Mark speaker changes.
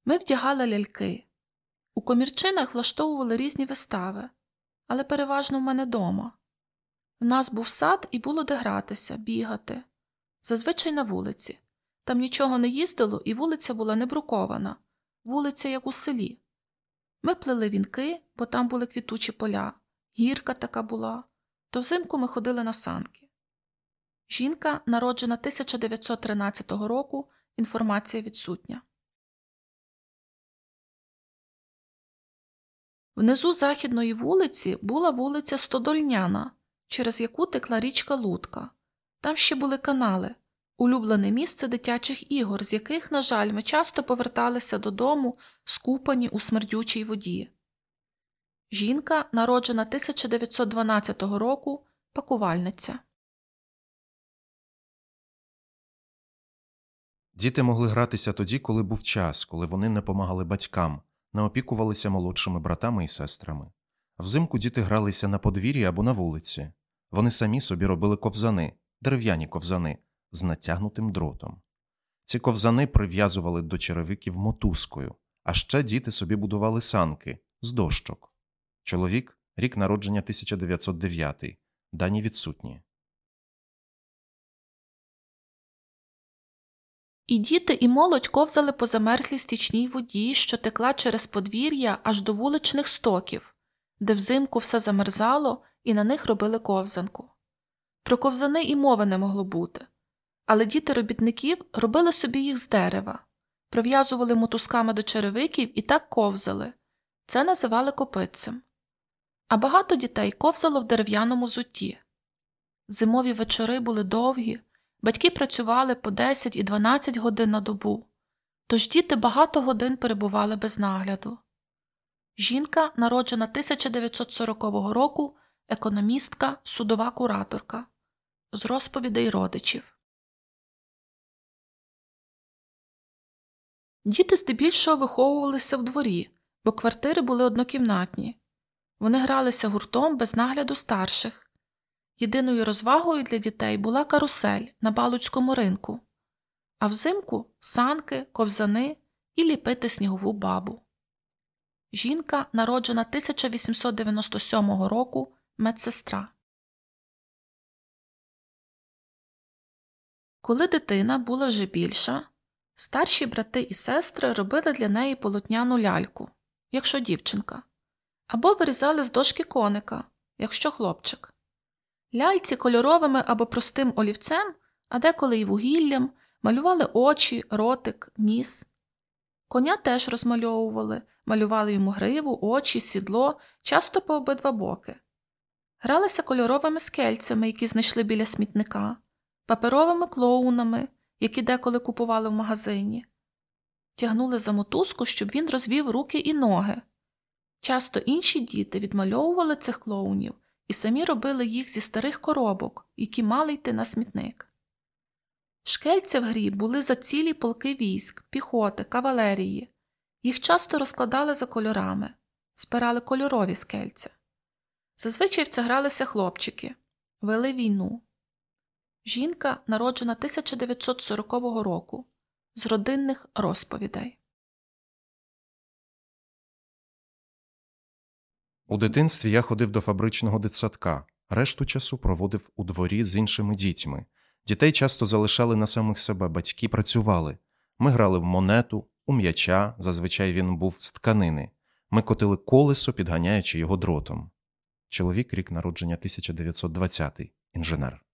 Speaker 1: Ми вдягали ляльки. У комірчинах влаштовували різні вистави, але переважно в мене дома. В нас був сад і було де гратися, бігати. Зазвичай на вулиці. Там нічого не їздило і вулиця була не брукована. Вулиця, як у селі. Ми плели вінки, бо там були квітучі поля. Гірка така була. То взимку ми ходили на санки. Жінка, народжена 1913 року, інформація відсутня. Внизу Західної вулиці була вулиця Стодольняна, через яку текла річка Лутка. Там ще були канали, улюблене місце дитячих ігор, з яких, на жаль, ми часто поверталися додому, скупані у смердючій воді. Жінка, народжена 1912 року, пакувальниця.
Speaker 2: Діти могли гратися тоді, коли був час, коли вони не помагали батькам, не опікувалися молодшими братами і сестрами. Взимку діти гралися на подвір'ї або на вулиці. Вони самі собі робили ковзани, дерев'яні ковзани, з натягнутим дротом. Ці ковзани прив'язували до черевиків мотузкою, а ще діти собі будували санки з дощок. Чоловік, рік народження 1909, дані відсутні.
Speaker 1: І діти, і молодь ковзали по замерзлій стічній воді, що текла через подвір'я аж до вуличних стоків, де взимку все замерзало і на них робили ковзанку. Про ковзани і мови не могло бути. Але діти робітників робили собі їх з дерева, прив'язували мотузками до черевиків і так ковзали. Це називали копитцем. А багато дітей ковзало в дерев'яному взутті. Зимові вечори були довгі, батьки працювали по 10 і 12 годин на добу, тож діти багато годин перебували без нагляду. Жінка, народжена 1940 року, економістка, судова кураторка. З розповідей родичів. Діти здебільшого виховувалися в дворі, бо квартири були однокімнатні. Вони гралися гуртом без нагляду старших. Єдиною розвагою для дітей була карусель на Балуцькому ринку, а взимку – санки, ковзани і ліпити снігову бабу. Жінка, народжена 1897 року, медсестра. Коли дитина була вже більша, старші брати і сестри робили для неї полотняну ляльку, якщо дівчинка, або вирізали з дошки коника, якщо хлопчик. Ляльці кольоровими або простим олівцем, а деколи й вугіллям, малювали очі, ротик, ніс. Коня теж розмальовували, малювали йому гриву, очі, сідло, часто по обидва боки. Гралися кольоровими скельцями, які знайшли біля смітника, паперовими клоунами, які деколи купували в магазині. Тягнули за мотузку, щоб він розвів руки і ноги. Часто інші діти відмальовували цих клоунів і самі робили їх зі старих коробок, які мали йти на смітник. Шкельці в грі були за цілі полки військ, піхоти, кавалерії. Їх часто розкладали за кольорами, збирали кольорові скельця. Зазвичай в це гралися хлопчики, вели війну. Жінка, народжена 1940 року, з родинних розповідей.
Speaker 2: У дитинстві я ходив до фабричного дитсадка, решту часу проводив у дворі з іншими дітьми. Дітей часто залишали на самих себе, батьки працювали. Ми грали в монету, у м'яча, зазвичай він був з тканини. Ми котили колесо, підганяючи його дротом. Чоловік, рік народження 1920, інженер.